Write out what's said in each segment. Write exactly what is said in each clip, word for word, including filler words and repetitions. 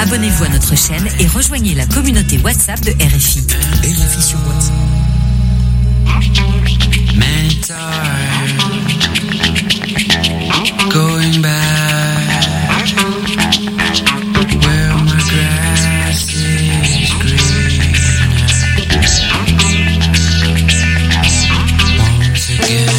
abonnez-vous à notre chaîne et rejoignez la communauté WhatsApp de R F I. R F I sur WhatsApp. Many times going back where my grass is greener once again.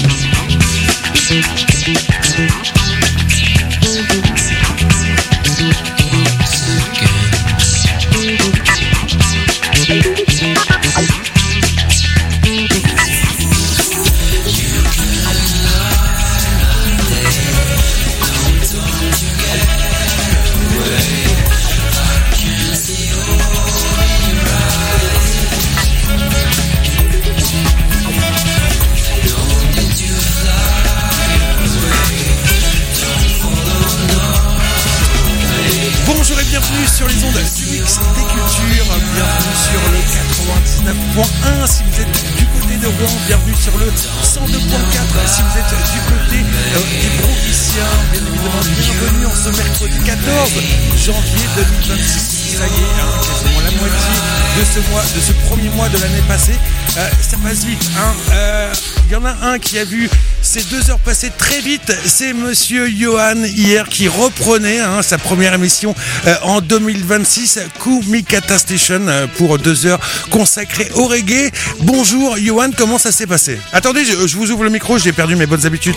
Bonjour et bienvenue sur les ondes du Mix des Cultures, bienvenue sur le quatre-vingt-dix-neuf point un si vous êtes du côté de Rouen, bienvenue sur le cent deux point quatre si vous êtes du côté euh, des Brougissiens, bien évidemment bienvenue en ce mercredi quatorze janvier deux mille vingt-six. Ça y est, hein, quasiment la moitié de ce mois, de ce premier mois de l'année passée. Euh, ça passe vite, hein. Euh, y en a un qui a vu ces deux heures passer très vite, c'est Monsieur Johan hier qui reprenait hein, sa première émission euh, en deux mille vingt-six, Kumikata Station, euh, pour deux heures consacrées au reggae. Bonjour Johan, comment ça s'est passé? Attendez, je, je vous ouvre le micro, j'ai perdu mes bonnes habitudes.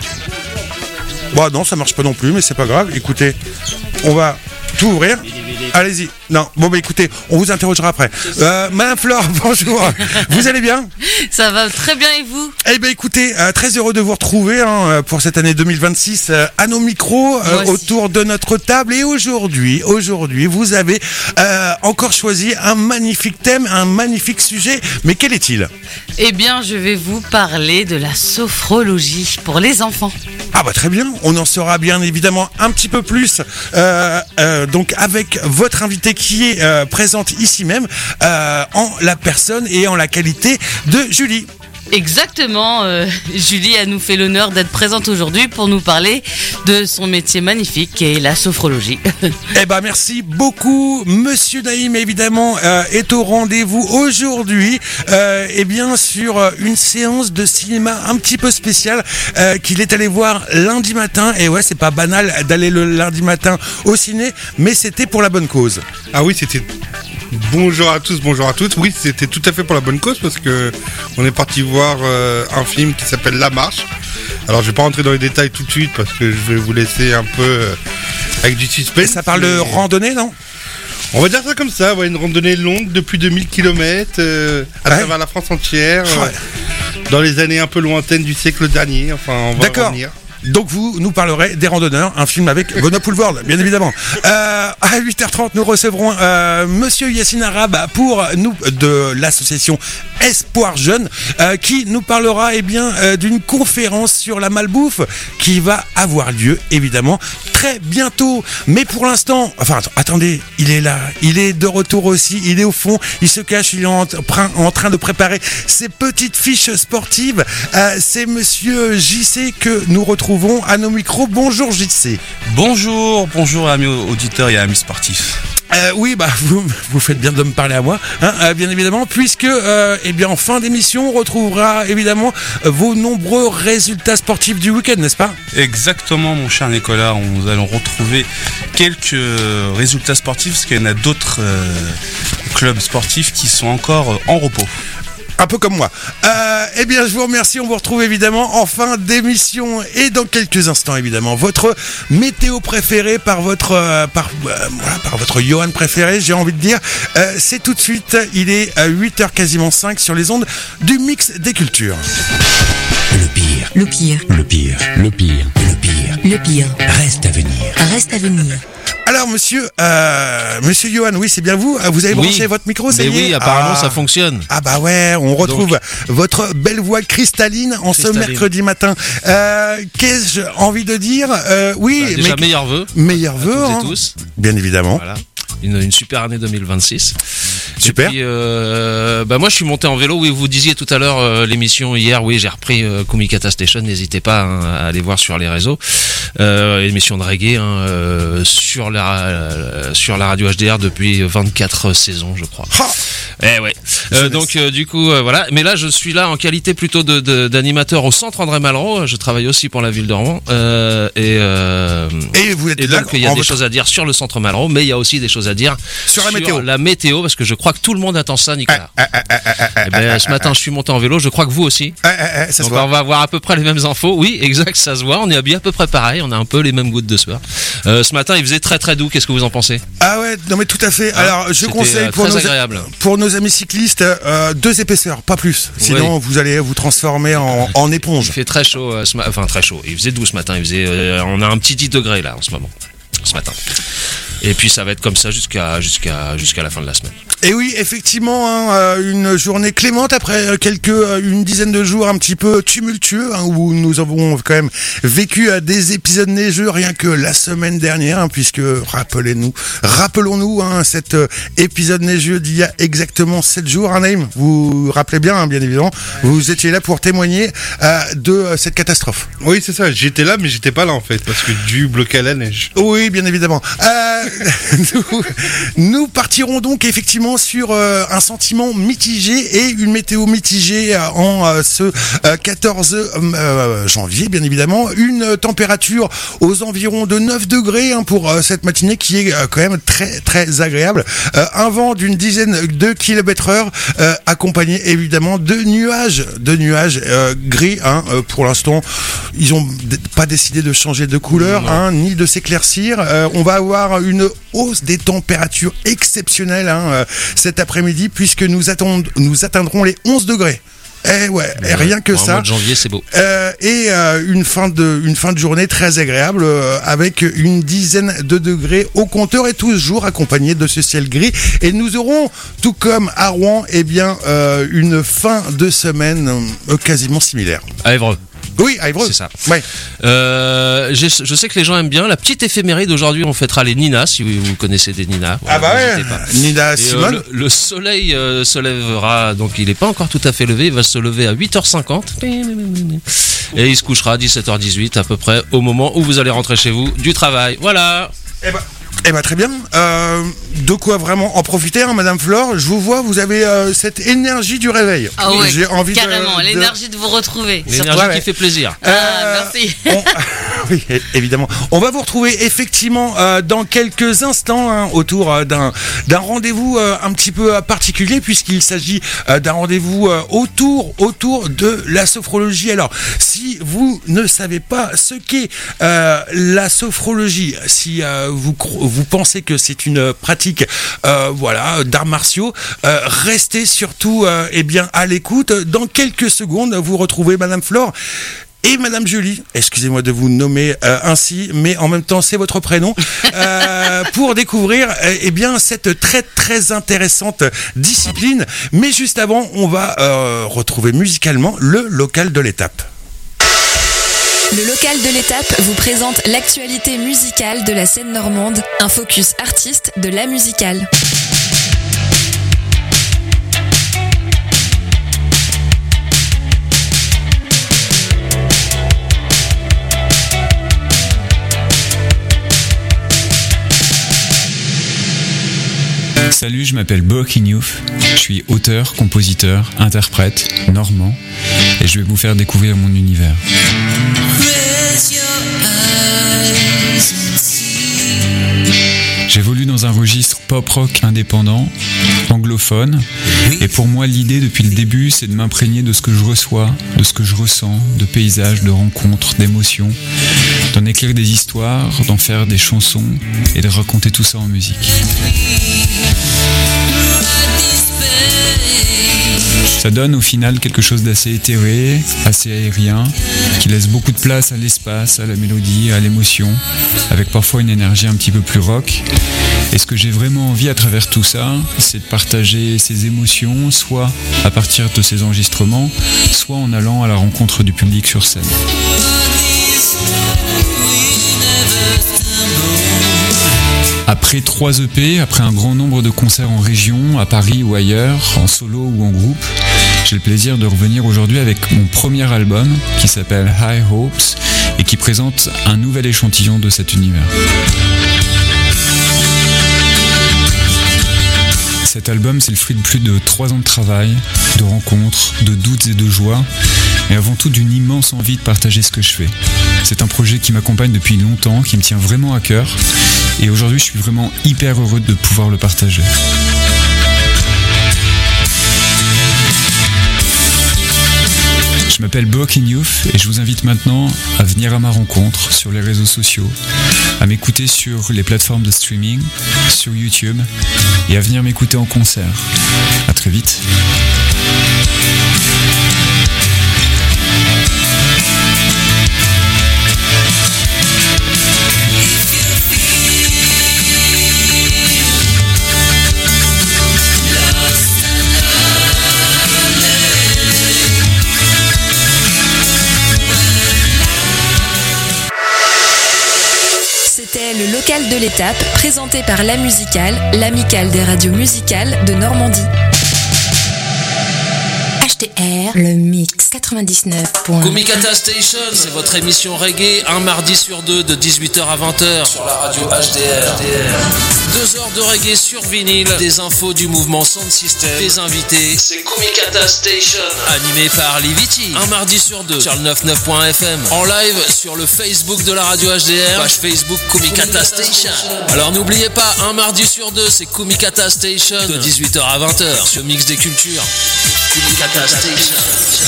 Bon non, ça marche pas non plus, mais c'est pas grave. Écoutez, on va tout ouvrir. Allez-y. Non, bon bah écoutez, on vous interrogera après. Euh, Madame Flore, bonjour. Vous allez bien? Ça va très bien et vous? Eh ben écoutez, euh, très heureux de vous retrouver hein, pour cette année deux mille vingt-six euh, à nos micros euh, autour de notre table. Et aujourd'hui, aujourd'hui, vous avez euh, encore choisi un magnifique thème, un magnifique sujet. Mais quel est-il? Eh bien, je vais vous parler de la sophrologie pour les enfants. Ah bah très bien, on en saura bien évidemment un petit peu plus euh, euh, donc avec votre invité qui est euh, présente ici même euh, en la personne et en la qualité de Julie. Exactement, euh, Julie a nous fait l'honneur d'être présente aujourd'hui pour nous parler de son métier magnifique qui est la sophrologie. Eh ben merci beaucoup, Monsieur Naïm évidemment euh, est au rendez-vous aujourd'hui, euh, et bien sur une séance de cinéma un petit peu spéciale euh, qu'il est allé voir lundi matin. Et ouais, c'est pas banal d'aller le lundi matin au ciné, mais c'était pour la bonne cause. Ah oui, c'était. Bonjour à tous, bonjour à toutes. Oui, c'était tout à fait pour la bonne cause parce que on est parti voir euh, un film qui s'appelle La Marche. Alors, je vais pas rentrer dans les détails tout de suite parce que je vais vous laisser un peu euh, avec du suspense. Et ça parle de randonnée, non? On va dire ça comme ça, ouais, une randonnée longue de plus de mille kilomètres euh, à ouais. travers la France entière, ouais. euh, dans les années un peu lointaines du siècle dernier. Enfin, on va D'accord. revenir. Donc vous nous parlerez des randonneurs, un film avec Benoît Poelvoorde, bien évidemment. Euh, à huit heures trente, nous recevrons euh, Monsieur Yassine Arabe pour nous de l'association Espoir Jeune, euh, qui nous parlera eh bien euh, d'une conférence sur la malbouffe qui va avoir lieu évidemment très bientôt. Mais pour l'instant, enfin attendez, il est là, il est de retour aussi, il est au fond, il se cache, il est en, en train de préparer ses petites fiches sportives. Euh, c'est Monsieur J C que nous retrouvons à nos micros. Bonjour J C. Bonjour, bonjour amis auditeurs et amis sportifs. Euh, oui, bah vous, vous faites bien de me parler à moi, hein, euh, bien évidemment, puisque euh, eh bien en fin d'émission, on retrouvera évidemment vos nombreux résultats sportifs du week-end, n'est-ce pas? Exactement, mon cher Nicolas, on, nous allons retrouver quelques résultats sportifs, parce qu'il y en a d'autres euh, clubs sportifs qui sont encore euh, en repos. Un peu comme moi. Euh, eh bien, je vous remercie. On vous retrouve évidemment en fin d'émission et dans quelques instants, évidemment. Votre météo préférée par votre, euh, par, euh, voilà, par votre Johan préféré, j'ai envie de dire. Euh, c'est tout de suite. Il est à huit heures quasiment cinq sur les ondes du Mix des Cultures. Le pire. Le pire. Le pire. Le pire. Le pire. Le pire. Reste à venir. Reste à venir. Alors, monsieur, euh, monsieur Johan, oui, c'est bien vous. Vous avez branché oui. votre micro, ça Mais y est oui, apparemment, ah. ça fonctionne. Ah bah ouais, on retrouve Donc, votre belle voix cristalline en cristalline. ce mercredi matin. Euh, qu'est-ce que j'ai envie de dire euh, Oui, bah, déjà mais... meilleurs vœux. Meilleurs vœux, à toutes hein. et tous. Bien évidemment. Voilà. Une, une super année deux mille vingt-six. Super. Et puis, euh, bah moi je suis monté en vélo. Oui, vous disiez tout à l'heure euh, l'émission hier. Oui, j'ai repris euh, Kumikata Station. N'hésitez pas hein, à aller voir sur les réseaux. Euh, émission de reggae hein, euh, sur la euh, sur la radio H D R depuis vingt-quatre saisons, je crois. Ha Eh ouais. Euh, donc euh, du coup euh, voilà. Mais là je suis là en qualité plutôt de, de d'animateur au centre André Malraux. Je travaille aussi pour la ville de Rouen. Euh, et euh, Et vous êtes et là donc il y a en des votre- choses à dire sur le centre Malraux, mais il y a aussi des choses à dire Sur la météo. la météo, parce que je crois que tout le monde attend ça, Nicolas. Ah, ah, ah, ah, ah, ah, Eh ben, ce matin, je suis monté en vélo. Je crois que vous aussi. ah, ah, ah, ça se Donc voit. on va avoir à peu près les mêmes infos. Oui, exact, ça se voit. On est habillés à peu près pareil. On a un peu les mêmes gouttes de sueur. Euh, ce matin, il faisait très très doux. Qu'est-ce que vous en pensez? Ah ouais, non mais tout à fait. Hein, Alors je c'était, conseille euh, pour très nos, agréable. pour nos amis cyclistes euh, deux épaisseurs, pas plus. Sinon Oui. vous allez vous transformer en, en éponge. Il fait très chaud. euh, ce ma- Enfin très chaud. Il faisait doux ce matin. Il faisait. euh, on a un petit dix degrés là en ce moment. Ce matin. Et puis ça va être comme ça jusqu'à jusqu'à jusqu'à la fin de la semaine. Et oui, effectivement, hein, euh, une journée clémente après euh, quelques euh, une dizaine de jours un petit peu tumultueux hein, où nous avons quand même vécu euh, des épisodes neigeux rien que la semaine dernière, hein, puisque rappelez-nous, rappelons-nous hein, cet euh, épisode neigeux d'il y a exactement sept jours. Hein, Naïm, vous vous rappelez bien, hein, bien évidemment, vous étiez là pour témoigner euh, de euh, cette catastrophe. Oui, c'est ça. J'étais là, mais j'étais pas là en fait, parce que Dieu bloquait la neige. Oui, bien évidemment. Euh, nous, nous partirons donc effectivement sur euh, un sentiment mitigé et une météo mitigée euh, en euh, ce euh, quatorze euh, janvier, bien évidemment. Une température aux environs de neuf degrés hein, pour euh, cette matinée qui est euh, quand même très très agréable. Euh, un vent d'une dizaine de kilomètres heure euh, accompagné évidemment de nuages, de nuages euh, gris. Hein, euh, pour l'instant, ils ont d- pas décidé de changer de couleur hein, ni de s'éclaircir. Euh, on va avoir une hausse des températures exceptionnelles hein, euh, cet après-midi puisque nous, attend- nous atteindrons les onze degrés. Eh ouais, et rien que Bon, ça. En mois de janvier, c'est beau. Euh, et euh, une fin de une fin de journée très agréable euh, avec une dizaine de degrés au compteur et toujours accompagné de ce ciel gris. Et nous aurons, tout comme à Rouen, eh bien euh, une fin de semaine euh, quasiment similaire. À Évreux. Oui, à Évreux. C'est ça. Ouais. Euh, j'ai- je sais que les gens aiment bien la petite éphéméride. Aujourd'hui, on fêtera les Nina, si vous, vous connaissez des Nina. Ah bah ouais. n'hésitez pas. Nina Et, euh, Simone. le, le soleil euh, se lèvera, donc il n'est pas encore tout à fait levé, il va se lever à huit heures cinquante et il se couchera à dix-sept heures dix-huit à peu près au moment où vous allez rentrer chez vous du travail. Voilà. Eh ben, eh ben, très bien. Euh, de quoi vraiment en profiter, hein, Madame Flore. Je vous vois, vous avez euh, cette énergie du réveil. Ah ouais, J'ai envie de- carrément, de- l'énergie de vous retrouver. L'énergie Ouais, ouais. qui fait plaisir. Ah, Euh, merci. on- Oui, é- évidemment. On va vous retrouver effectivement euh, dans quelques instants hein, autour euh, d'un d'un rendez-vous euh, un petit peu euh, particulier puisqu'il s'agit euh, d'un rendez-vous euh, autour autour de la sophrologie. Alors, si vous ne savez pas ce qu'est euh, la sophrologie, si euh, vous cro- vous pensez que c'est une pratique euh, voilà d'arts martiaux, euh, restez surtout euh, eh bien à l'écoute. Dans quelques secondes, vous retrouvez Madame Flore et Madame Julie, excusez-moi de vous nommer euh, ainsi, mais en même temps c'est votre prénom, euh, pour découvrir euh, eh bien cette très très intéressante discipline. Mais juste avant, on va euh, retrouver musicalement le local de l'étape. Le local de l'étape vous présente l'actualité musicale de la scène normande, un focus artiste de la musicale. Salut, je m'appelle Bo Kinyouf, je suis auteur, compositeur, interprète, normand, et je vais vous faire découvrir mon univers. J'évolue dans un registre pop-rock indépendant, anglophone, et pour moi l'idée depuis le début c'est de m'imprégner de ce que je reçois, de ce que je ressens, de paysages, de rencontres, d'émotions, d'en écrire des histoires, d'en faire des chansons et de raconter tout ça en musique. Ça donne au final quelque chose d'assez éthéré, assez aérien, qui laisse beaucoup de place à l'espace, à la mélodie, à l'émotion, avec parfois une énergie un petit peu plus rock. Et ce que j'ai vraiment envie à travers tout ça, c'est de partager ces émotions, soit à partir de ces enregistrements, soit en allant à la rencontre du public sur scène. Après trois E P, après un grand nombre de concerts en région, à Paris ou ailleurs, en solo ou en groupe, j'ai le plaisir de revenir aujourd'hui avec mon premier album qui s'appelle High Hopes et qui présente un nouvel échantillon de cet univers. Cet album, c'est le fruit de plus de trois ans de travail, de rencontres, de doutes et de joies, et avant tout d'une immense envie de partager ce que je fais. C'est un projet qui m'accompagne depuis longtemps, qui me tient vraiment à cœur, et aujourd'hui je suis vraiment hyper heureux de pouvoir le partager. Je m'appelle Boakin Youth et je vous invite maintenant à venir à ma rencontre sur les réseaux sociaux, à m'écouter sur les plateformes de streaming, sur YouTube et à venir m'écouter en concert. À très vite. C'était le local de l'étape, présenté par La Musicale, l'amicale des radios musicales de Normandie. H T R, le mix quatre-vingt-dix-neuf. Kumikata Station, c'est votre émission reggae, un mardi sur deux de dix-huit heures à vingt heures sur la radio H D R. Deux heures de reggae sur vinyle, des infos du mouvement Sound System, des invités, c'est Kumikata Station, animé par Liviti, un mardi sur deux sur le quatre-vingt-dix-neuf point F M, en live sur le Facebook de la radio H D R, page Facebook Kumikata Station. Alors n'oubliez pas, un mardi sur deux, c'est Kumikata Station, de dix-huit heures à vingt heures, sur Mix des Cultures. Kumikata Station.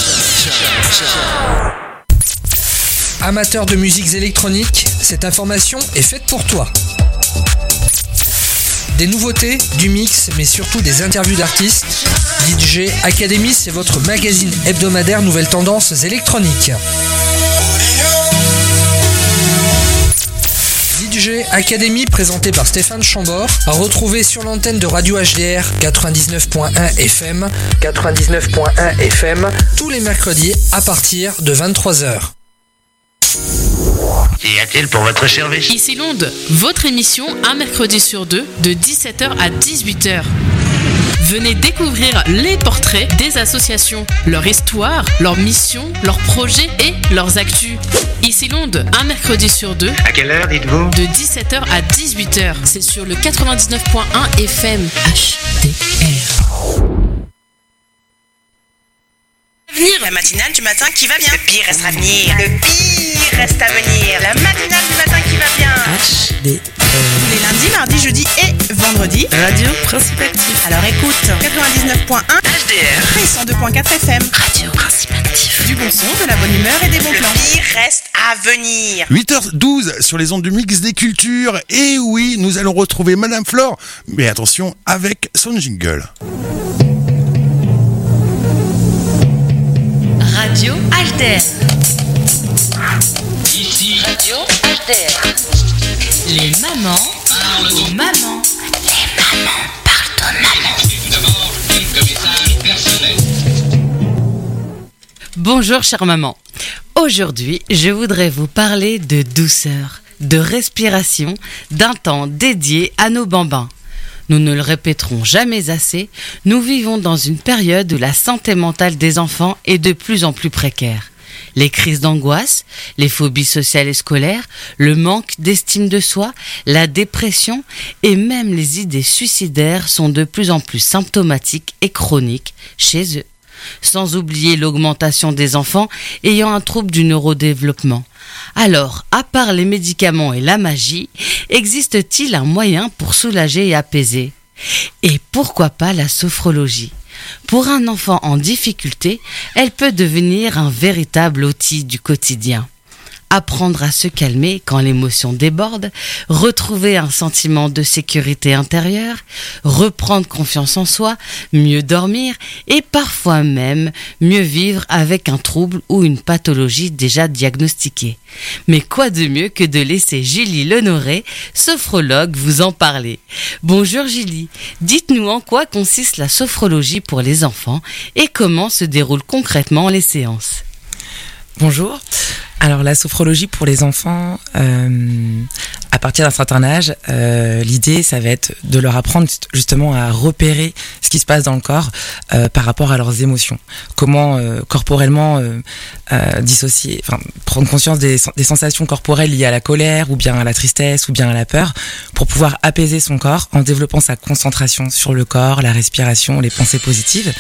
Amateur de musiques électroniques, cette information est faite pour toi. Des nouveautés, du mix, mais surtout des interviews d'artistes. D J Academy, c'est votre magazine hebdomadaire nouvelles tendances électroniques. D J Academy, présenté par Stéphane Chambord, à retrouver sur l'antenne de Radio H D R quatre-vingt-dix-neuf point un F M, quatre-vingt-dix-neuf point un F M, tous les mercredis à partir de vingt-trois heures. Qu'y a-t-il pour votre service? Ici Londres, votre émission un mercredi sur deux de dix-sept heures à dix-huit heures. Venez découvrir les portraits des associations, leur histoire, leurs missions, leurs projets et leurs actus. Ici Londres, un mercredi sur deux. À quelle heure dites-vous? De dix-sept heures à dix-huit heures. C'est sur le quatre-vingt-dix-neuf point un F M. H D R. Venir. La matinale du matin qui va bien. Le pire reste à venir. Le pire reste à venir. La matinale du matin qui va bien. H D R. Les lundis, mardis, jeudis et vendredis. Radio Principe Actif. Alors écoute, quatre-vingt-dix-neuf point un H D R et cent deux point quatre F M. Radio Principe Actif. Du bon son, de la bonne humeur et des bons plans. Le pire reste à venir. huit heures douze sur les ondes du Mix des Cultures. Et oui, nous allons retrouver Madame Flore. Mais attention, avec son jingle. Radio H D R. Ici Radio H D R. Les mamans parlent aux mamans. Les mamans parlent aux mamans. D'abord, quelques messages personnels. Bonjour chère maman. Aujourd'hui, je voudrais vous parler de douceur, de respiration, d'un temps dédié à nos bambins. Nous ne le répéterons jamais assez, nous vivons dans une période où la santé mentale des enfants est de plus en plus précaire. Les crises d'angoisse, les phobies sociales et scolaires, le manque d'estime de soi, la dépression et même les idées suicidaires sont de plus en plus symptomatiques et chroniques chez eux. Sans oublier l'augmentation des enfants ayant un trouble du neurodéveloppement. Alors, à part les médicaments et la magie, existe-t-il un moyen pour soulager et apaiser ? Et pourquoi pas la sophrologie ? Pour un enfant en difficulté, elle peut devenir un véritable outil du quotidien. Apprendre à se calmer quand l'émotion déborde, retrouver un sentiment de sécurité intérieure, reprendre confiance en soi, mieux dormir et parfois même mieux vivre avec un trouble ou une pathologie déjà diagnostiquée. Mais quoi de mieux que de laisser Julie Lenoré, sophrologue, vous en parler. Bonjour Julie, dites-nous en quoi consiste la sophrologie pour les enfants et comment se déroulent concrètement les séances. Bonjour. Alors la sophrologie pour les enfants, euh, à partir d'un certain âge, euh, l'idée ça va être de leur apprendre justement à repérer ce qui se passe dans le corps euh, par rapport à leurs émotions. Comment euh, corporellement euh, euh, dissocier, enfin prendre conscience des, des sensations corporelles liées à la colère ou bien à la tristesse ou bien à la peur pour pouvoir apaiser son corps en développant sa concentration sur le corps, la respiration, les pensées positives.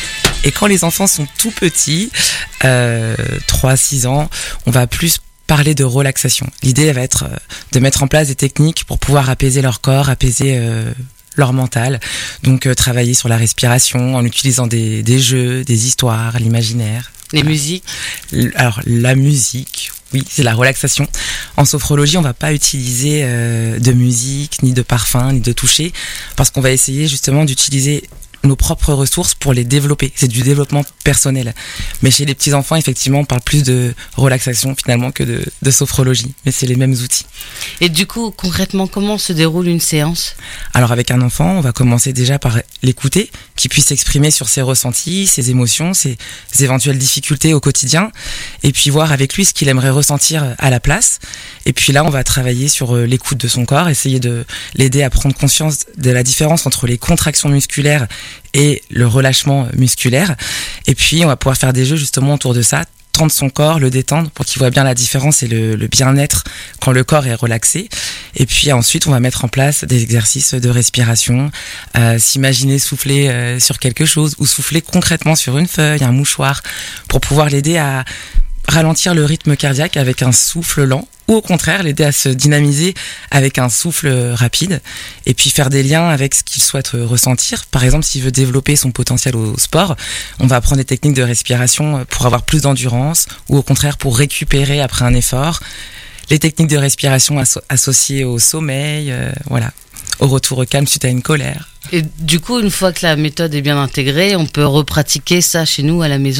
Et quand les enfants sont tout petits, euh, trois à six ans, on va plus parler de relaxation. L'idée va être de mettre en place des techniques pour pouvoir apaiser leur corps, apaiser euh, leur mental. Donc euh, travailler sur la respiration en utilisant des, des jeux, des histoires, l'imaginaire. Les voilà. musiques Alors la musique, oui, c'est la relaxation. En sophrologie, on va pas utiliser euh, de musique, ni de parfum, ni de toucher, parce qu'on va essayer justement d'utiliser nos propres ressources pour les développer. C'est du développement personnel. Mais chez les petits enfants, effectivement, on parle plus de relaxation finalement que de, de sophrologie. Mais c'est les mêmes outils. Et du coup, concrètement, comment se déroule une séance ? Alors avec un enfant, on va commencer déjà par l'écouter, qu'il puisse s'exprimer sur ses ressentis, ses émotions, ses, ses éventuelles difficultés au quotidien, et puis voir avec lui ce qu'il aimerait ressentir à la place. Et puis là, on va travailler sur l'écoute de son corps, essayer de l'aider à prendre conscience de la différence entre les contractions musculaires et le relâchement musculaire. Et puis on va pouvoir faire des jeux justement autour de ça, tendre son corps, le détendre pour qu'il voit bien la différence et le, le bien-être quand le corps est relaxé. Et puis ensuite on va mettre en place des exercices de respiration, euh, s'imaginer souffler euh, sur quelque chose ou souffler concrètement sur une feuille, un mouchoir, pour pouvoir l'aider à ralentir le rythme cardiaque avec un souffle lent, ou au contraire l'aider à se dynamiser avec un souffle rapide, et puis faire des liens avec ce qu'il souhaite ressentir. Par exemple, s'il veut développer son potentiel au sport, on va apprendre des techniques de respiration pour avoir plus d'endurance, ou au contraire pour récupérer après un effort. Les techniques de respiration asso- associées au sommeil, euh, voilà, au retour au calme suite à une colère. Et du coup, une fois que la méthode est bien intégrée, on peut repratiquer ça chez nous à la maison ?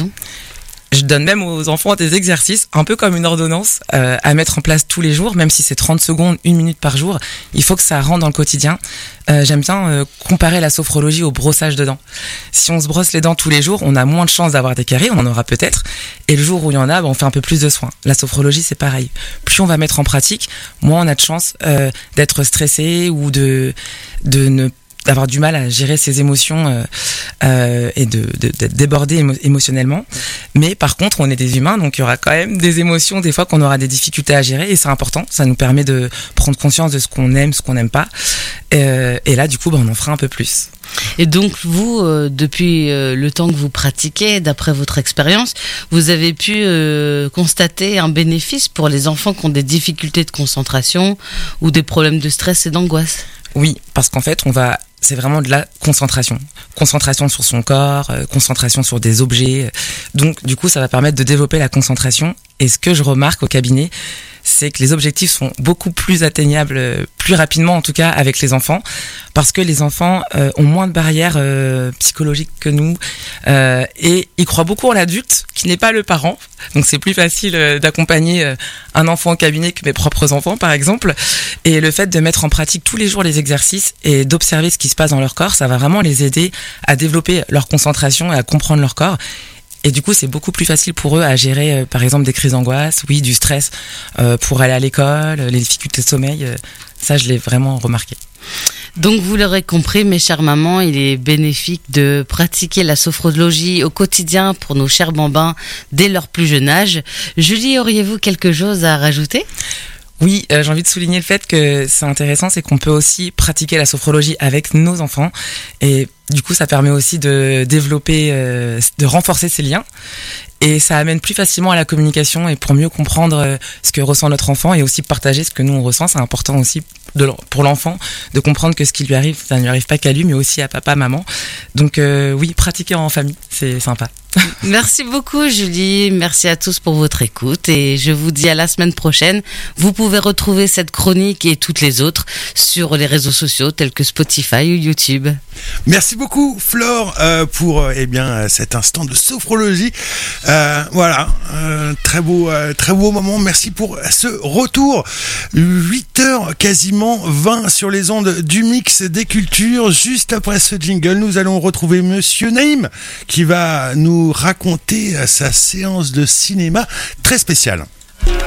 Je donne même aux enfants des exercices, un peu comme une ordonnance, euh, à mettre en place tous les jours, même si c'est trente secondes, une minute par jour. Il faut que ça rentre dans le quotidien. Euh, j'aime bien euh, comparer la sophrologie au brossage de dents. Si on se brosse les dents tous les jours, on a moins de chances d'avoir des caries, on en aura peut-être. Et le jour où il y en a, bah, on fait un peu plus de soins. La sophrologie, c'est pareil. Plus on va mettre en pratique, moins on a de chances euh, d'être stressé ou de, de ne d'avoir du mal à gérer ses émotions euh, euh, et de, de, de déborder émo- émotionnellement. Mais par contre, on est des humains, donc il y aura quand même des émotions des fois qu'on aura des difficultés à gérer, et c'est important. Ça nous permet de prendre conscience de ce qu'on aime, ce qu'on n'aime pas. Euh, et là, du coup, bah, on en fera un peu plus. Et donc vous, euh, depuis euh, le temps que vous pratiquez, d'après votre expérience, vous avez pu euh, constater un bénéfice pour les enfants qui ont des difficultés de concentration ou des problèmes de stress et d'angoisse ? Oui, parce qu'en fait, on va, c'est vraiment de la concentration. Concentration sur son corps, euh, concentration sur des objets. Donc, du coup, ça va permettre de développer la concentration. Et ce que je remarque au cabinet, c'est que les objectifs sont beaucoup plus atteignables, euh, plus rapidement en tout cas avec les enfants, parce que les enfants euh, ont moins de barrières euh, psychologiques que nous, euh, et ils croient beaucoup en l'adulte qui n'est pas le parent. Donc c'est plus facile euh, d'accompagner euh, un enfant au cabinet que mes propres enfants par exemple. Et le fait de mettre en pratique tous les jours les exercices et d'observer ce qui se passe dans leur corps, ça va vraiment les aider à développer leur concentration et à comprendre leur corps. Et du coup, c'est beaucoup plus facile pour eux à gérer, euh, par exemple, des crises d'angoisse, oui, du stress euh, pour aller à l'école, les difficultés de sommeil. Euh, ça, je l'ai vraiment remarqué. Donc, vous l'aurez compris, mes chères mamans, il est bénéfique de pratiquer la sophrologie au quotidien pour nos chers bambins dès leur plus jeune âge. Julie, auriez-vous quelque chose à rajouter ? Oui, euh, j'ai envie de souligner le fait que c'est intéressant, c'est qu'on peut aussi pratiquer la sophrologie avec nos enfants, et du coup ça permet aussi de développer, euh, de renforcer ces liens, et ça amène plus facilement à la communication et pour mieux comprendre euh, ce que ressent notre enfant et aussi partager ce que nous on ressent. C'est important aussi de, pour l'enfant de comprendre que ce qui lui arrive, ça ne lui arrive pas qu'à lui mais aussi à papa, maman. Donc euh, oui, pratiquer en famille, c'est sympa. Merci beaucoup Julie, merci à tous pour votre écoute et je vous dis à la semaine prochaine. Vous pouvez retrouver cette chronique et toutes les autres sur les réseaux sociaux tels que Spotify ou YouTube. Merci beaucoup Flore euh, pour euh, eh bien cet instant de sophrologie. Euh, voilà, euh, très beau, euh, très beau moment. Merci pour ce retour. huit heures quasiment vingt sur les ondes du mix des cultures. Juste après ce jingle, nous allons retrouver Monsieur Naïm qui va nous raconter sa séance de cinéma très spéciale.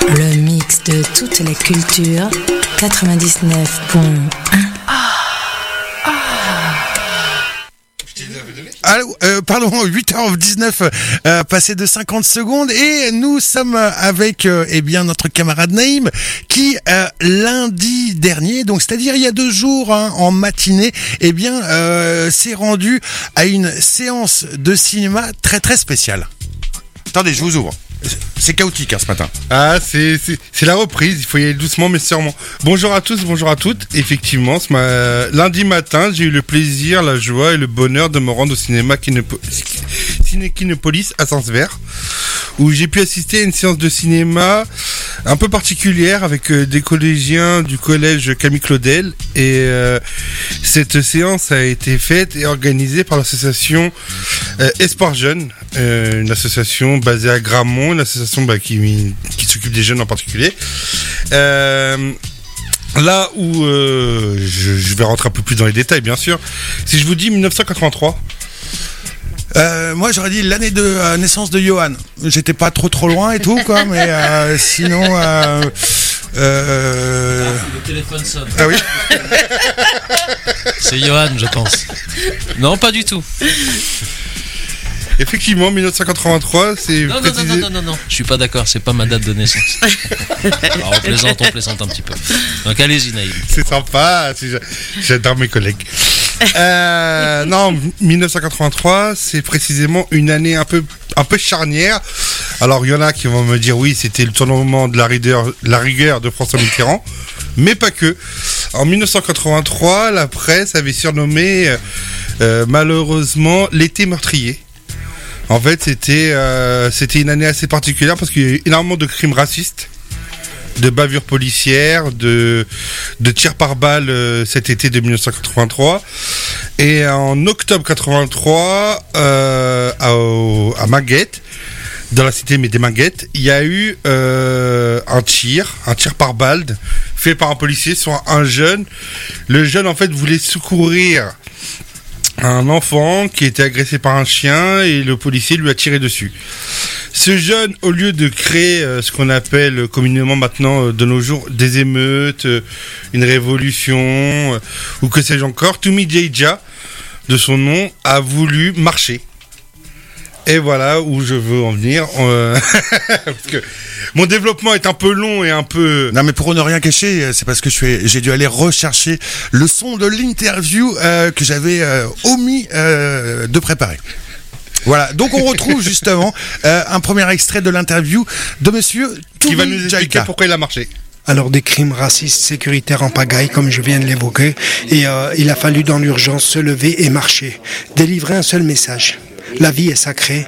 Le mix de toutes les cultures, quatre-vingt-dix-neuf point un. Allô, euh, pardon, huit heures dix-neuf, euh, passé de cinquante secondes, et nous sommes avec euh, eh bien notre camarade Naïm qui euh, lundi dernier, donc c'est-à-dire il y a deux jours hein, en matinée, eh bien euh, s'est rendu à une séance de cinéma très très spéciale. Attendez, je vous ouvre. C'est chaotique hein, ce matin. Ah, c'est, c'est, c'est la reprise, il faut y aller doucement mais sûrement. Bonjour à tous, bonjour à toutes. Effectivement, ce ma... lundi matin, j'ai eu le plaisir, la joie et le bonheur de me rendre au cinéma Kinepo... Ciné Kinépolis à Saint-Sever, où j'ai pu assister à une séance de cinéma un peu particulière avec euh, des collégiens du collège Camille Claudel. Et euh, cette séance a été faite et organisée par l'association euh, Espoir Jeunes, euh, une association basée à Gramont, une association bah, qui, qui s'occupe des jeunes en particulier. Euh, là où euh, je, je vais rentrer un peu plus dans les détails, bien sûr. Si je vous dis dix-neuf cent quatre-vingt-trois. Euh, moi j'aurais dit l'année de euh, naissance de Johan. J'étais pas trop trop loin et tout quoi, mais euh, sinon. Euh, euh... Ah, le téléphone sonne. Ah oui. C'est Johan, je pense. Non, pas du tout. Effectivement, dix-neuf cent quatre-vingt-trois, c'est non, précisé... non, non, non, non, non, je suis pas d'accord, c'est pas ma date de naissance. Alors, on plaisante, on plaisante un petit peu. Donc allez-y, Naïm. C'est sympa, c'est... j'adore mes collègues. euh, non, dix-neuf cent quatre-vingt-trois, c'est précisément une année un peu, un peu charnière. Alors, il y en a qui vont me dire, oui, c'était le tournement de la rigueur, la rigueur de François Mitterrand, mais pas que. En dix-neuf cent quatre-vingt-trois, la presse avait surnommé, euh, malheureusement, l'été meurtrier. En fait, c'était euh, c'était une année assez particulière parce qu'il y a eu énormément de crimes racistes, de bavures policières, de de tirs par balle euh, cet été de dix-neuf cent quatre-vingt-trois. Et en octobre quatre-vingt-trois, euh, à, à Minguette, dans la cité des Minguettes, il y a eu euh, un tir, un tir par balle fait par un policier sur un jeune. Le jeune, en fait, voulait secourir un enfant qui était agressé par un chien et le policier lui a tiré dessus. Ce jeune, au lieu de créer euh, ce qu'on appelle communément maintenant euh, de nos jours des émeutes, euh, une révolution euh, ou que sais-je encore, Tumi Djeidja, de son nom, a voulu marcher. Et voilà où je veux en venir. Euh... parce que mon développement est un peu long et un peu... Non mais pour ne rien cacher, c'est parce que je suis, j'ai dû aller rechercher le son de l'interview euh, que j'avais euh, omis euh, de préparer. Voilà, donc on retrouve justement euh, un premier extrait de l'interview de monsieur qui va nous expliquer pourquoi il a marché. Alors des crimes racistes sécuritaires en pagaille, comme je viens de l'évoquer, et euh, il a fallu dans l'urgence se lever et marcher, délivrer un seul message. La vie est sacrée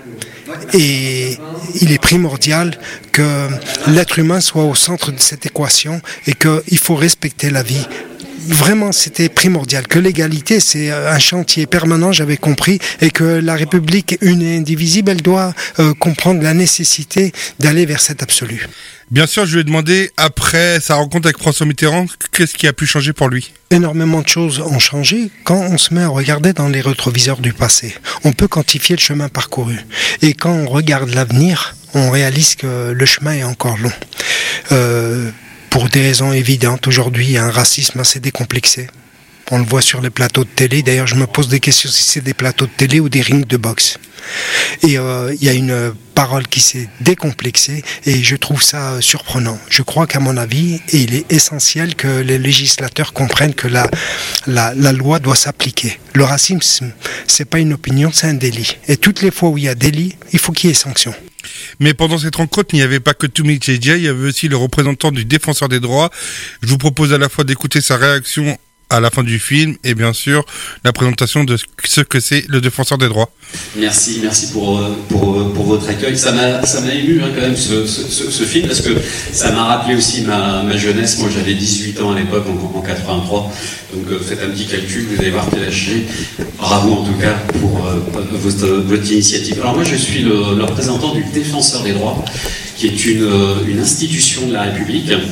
et il est primordial que l'être humain soit au centre de cette équation et qu'il faut respecter la vie. Vraiment, c'était primordial. Que l'égalité, c'est un chantier permanent, j'avais compris, et que la République, une et indivisible, elle doit euh, comprendre la nécessité d'aller vers cet absolu. Bien sûr, je lui ai demandé, après sa rencontre avec François Mitterrand, qu'est-ce qui a pu changer pour lui ? Énormément de choses ont changé quand on se met à regarder dans les rétroviseurs du passé. On peut quantifier le chemin parcouru. Et quand on regarde l'avenir, on réalise que le chemin est encore long. Euh, pour des raisons évidentes, aujourd'hui, il y a un racisme assez décomplexé. On le voit sur les plateaux de télé. D'ailleurs, je me pose des questions si c'est des plateaux de télé ou des rings de boxe. Et euh, il y a une parole qui s'est décomplexée et je trouve ça surprenant. Je crois qu'à mon avis, il est essentiel que les législateurs comprennent que la, la, la loi doit s'appliquer. Le racisme, c'est pas une opinion, c'est un délit. Et toutes les fois où il y a délit, il faut qu'il y ait sanction. Mais pendant cette rencontre, il n'y avait pas que Tumi Djeidja, il y avait aussi le représentant du défenseur des droits. Je vous propose à la fois d'écouter sa réaction à la fin du film et bien sûr la présentation de ce que c'est le défenseur des droits. Merci, merci pour, pour, pour votre accueil. Ça m'a, ça m'a ému hein, quand même ce, ce, ce film parce que ça m'a rappelé aussi ma, ma jeunesse. Moi j'avais dix-huit ans à l'époque en, en quatre-vingt-trois, donc euh, faites un petit calcul, vous allez voir quel âge j'ai. Bravo en tout cas pour euh, votre, votre initiative. Alors moi je suis le, le représentant du défenseur des droits qui est une, une institution de la République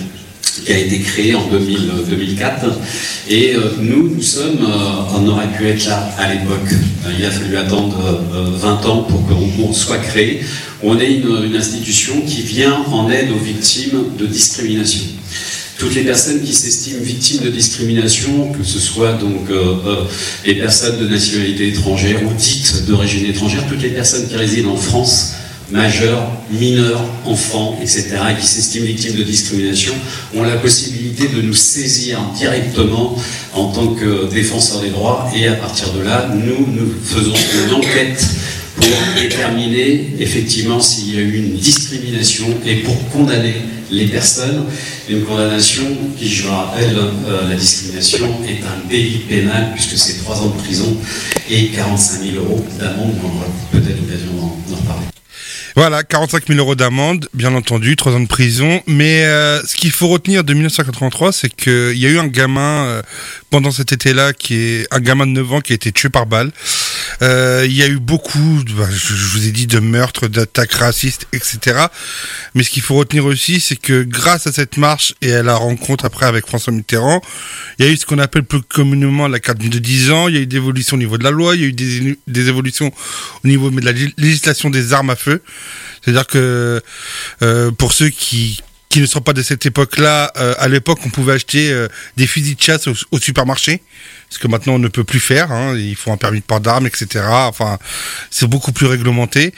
qui a été créé en deux mille, deux mille quatre. Et euh, nous, nous sommes, euh, on aurait pu être là à l'époque. Euh, il a fallu attendre euh, vingt ans pour qu'on soit créé. On est une, une institution qui vient en aide aux victimes de discrimination. Toutes les personnes qui s'estiment victimes de discrimination, que ce soit donc euh, euh, les personnes de nationalité étrangère ou dites d'origine étrangère, toutes les personnes qui résident en France, majeurs, mineurs, enfants, et cetera, qui s'estiment victimes de discrimination, ont la possibilité de nous saisir directement en tant que défenseurs des droits, et à partir de là, nous, nous faisons une enquête pour déterminer effectivement s'il y a eu une discrimination et pour condamner les personnes. Une condamnation qui, je le rappelle, euh, la discrimination est un délit pénal puisque c'est trois ans de prison et quarante-cinq mille euros d'amende. On aura peut-être l'occasion d'en reparler. Voilà, quarante-cinq mille euros d'amende, bien entendu, trois ans de prison. Mais euh, ce qu'il faut retenir de dix-neuf cent quatre-vingt-trois, c'est qu'il y a eu un gamin euh, pendant cet été-là, qui est un gamin de neuf ans qui a été tué par balle. Euh, il y a eu beaucoup, bah, je, je vous ai dit, de meurtres, d'attaques racistes, et cetera. Mais ce qu'il faut retenir aussi, c'est que grâce à cette marche et à la rencontre après avec François Mitterrand, il y a eu ce qu'on appelle plus communément la carte de dix ans. Il y a eu des évolutions au niveau de la loi, il y a eu des, des évolutions au niveau de la législation des armes à feu. C'est-à-dire que euh, pour ceux qui qui ne sont pas de cette époque-là, euh, à l'époque, on pouvait acheter euh, des fusils de chasse au, au supermarché, ce que maintenant on ne peut plus faire. Hein, il faut un permis de port d'armes, et cetera. Enfin, c'est beaucoup plus réglementé.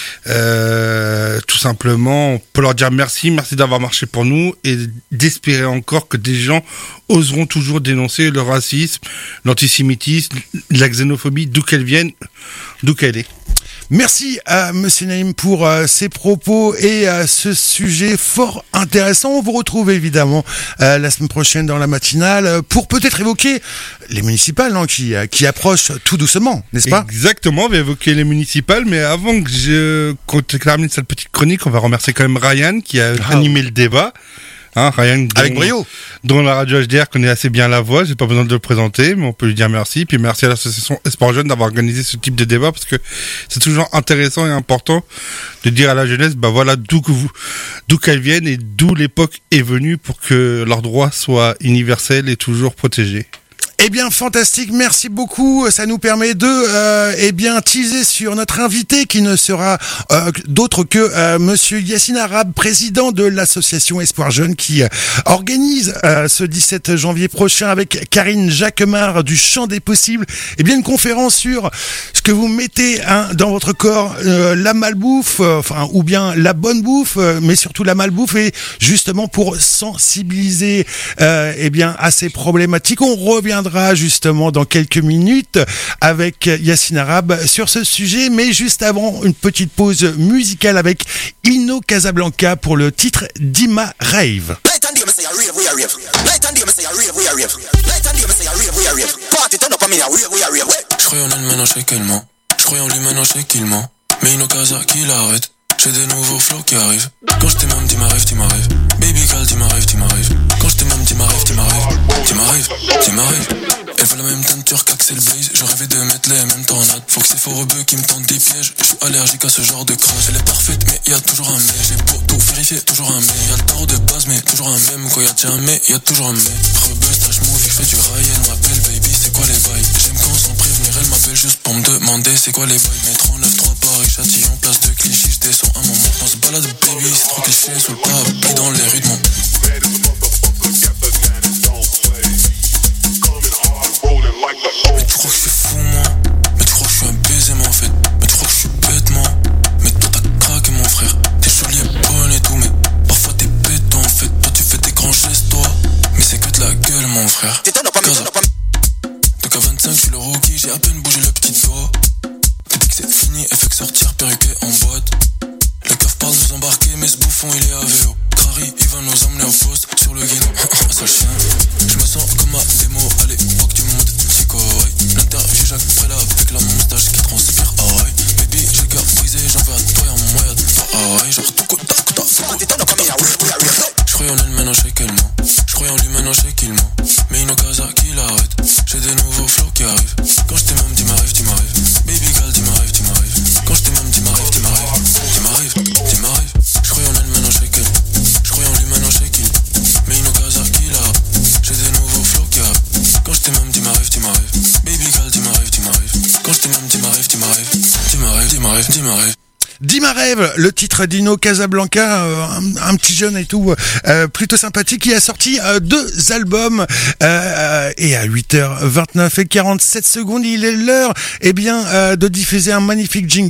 Euh, tout simplement, on peut leur dire merci, merci d'avoir marché pour nous, et d'espérer encore que des gens oseront toujours dénoncer le racisme, l'antisémitisme, la xénophobie, d'où qu'elle vienne, d'où qu'elle est. Merci à Monsieur Naïm pour euh, ces propos et euh, ce sujet fort intéressant. On vous retrouve évidemment euh, la semaine prochaine dans la matinale euh, pour peut-être évoquer les municipales, non, qui, euh, qui approchent tout doucement, n'est-ce pas ? Exactement, on va évoquer les municipales, mais avant que je qu'on termine cette petite chronique, on va remercier quand même Ryan qui a ah, animé oui. le débat. Hein, Ryan, dont, avec brio, dont la radio H D R connaît assez bien la voix, j'ai pas besoin de le présenter, mais on peut lui dire merci. Puis merci à l'association Espoir Jeune d'avoir organisé ce type de débat, parce que c'est toujours intéressant et important de dire à la jeunesse, bah voilà, d'où que vous, d'où qu'elle vienne et d'où l'époque est venue pour que leurs droits soient universels et toujours protégés. Eh bien, fantastique, merci beaucoup. Ça nous permet de, euh, eh bien, teaser sur notre invité qui ne sera euh, d'autre que euh, Monsieur Yassine Arabe, président de l'association Espoir Jeune, qui euh, organise euh, ce dix-sept janvier prochain avec Karine Jacquemart du Champ des Possibles, eh bien, une conférence sur ce que vous mettez hein, dans votre corps, euh, la malbouffe, euh, enfin, ou bien la bonne bouffe, euh, mais surtout la malbouffe, et justement pour sensibiliser, euh, eh bien, à ces problématiques. On reviendra justement dans quelques minutes avec Yassine Arabe sur ce sujet, mais juste avant, une petite pause musicale avec Ino Casablanca pour le titre Dima Rave. Je croyais en elle maintenant, je sais qu'elle ment. Je croyais en lui maintenant, je sais qu'il ment. Mais Ino Casa qui l'arrête. J'ai des nouveaux flots qui arrivent. Quand je t'aime, dis ma rêve, dis ma rêve. Baby girl, dis ma rêve, dis ma rêve. Quand je t'aime, dis ma rêve, dis ma rêve. Dis ma rêve, dis ma rêve. Elle veut la même teinture qu'Axel Blaze. Je rêvais de mettre les mêmes tornades. Faut que ces faux rebeux qui me tentent des pièges. Je suis allergique à ce genre de crash. Elle est parfaite, mais y'a toujours un mais. J'ai beau tout vérifier, toujours un mais. Y'a le tort de base, mais toujours un même. Quoi, y'a déjà un mais, y'a toujours un mais. Rebeu, stage movie, je fais du rail. Elle m'appelle baby, c'est quoi les bails? J'aime quand sans prévenir, elle m'appelle juste pour me demander c'est quoi les bails. Métro neuf trois Paris, Châtillon, place de Clichy. J'descends un moment, on se balade baby, c'est trop cliché sous le parapluie dans les rues de mon. Mais tu crois que je suis fou moi? Mais tu crois que je suis un baiser moi en fait? Mais tu crois que je suis bête moi? Mais toi t'as craqué mon frère. T'es joli et bonne et tout, mais parfois t'es bête toi en fait. Toi tu fais tes grands gestes toi, mais c'est que de la gueule mon frère. Gaza. Donc à vingt-cinq je suis le rookie, j'ai à peine bougé le petit doigt. T'as dit que c'est fini, elle fait que sortir perruqué en boîte. Le keuf parle nous embarquer, mais ce bouffon il est à vélo. Crary, il va nous emmener au poste sur le guidon. Sale chien, je me sens comme à démo à l'époque du monde psycho. Ouais. L'interview Jacques Préla avec la moustache qui transpire. Ah ouais, baby, j'ai le cœur brisé, j'en veux à toi et en moyen. Ah ouais, genre tout coup, tac, tac, je croyais en elle, maintenant je sais qu'elle ment. Je croyais en lui, maintenant je sais qu'il ment. Mais Ino Casa qui l'arrête. J'ai des nouveaux flots qui arrivent. Quand je t'aime, dis ma rêve, dis ma rêve. Baby girl, dis ma rêve, dis ma rêve. Quand je t'aime, dis ma rêve, dis ma rêve. Dis ma rêve, dis ma rêve. Je croyais en elle, maintenant je sais qu'elle. Je croyais en lui, maintenant je sais qu'il. Mais Ino Casa dis ma rêve, dis ma rêve, dis ma rêve. Dis ma rêve, le titre d'Ino Casablanca, euh, un, un petit jeune et tout, euh, plutôt sympathique, qui a sorti euh, deux albums, euh, et à huit heures vingt-neuf et quarante-sept secondes, il est l'heure, eh bien, euh, de diffuser un magnifique jingle